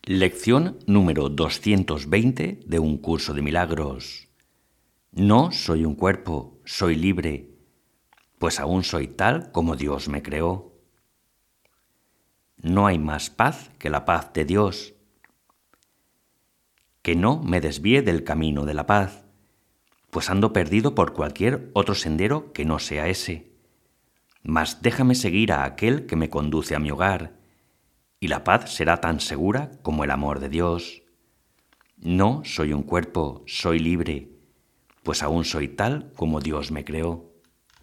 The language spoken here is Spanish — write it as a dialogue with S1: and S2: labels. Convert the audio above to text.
S1: Lección número 220 de un curso de milagros. No soy un cuerpo, soy libre, pues aún soy tal como Dios me creó. No hay más paz que la paz de Dios. Que no me desvíe del camino de la paz, pues ando perdido por cualquier otro sendero que no sea ese. Mas déjame seguir a aquel que me conduce a mi hogar, y la paz será tan segura como el amor de Dios. No soy un cuerpo, soy libre, pues aún soy tal como Dios me creó.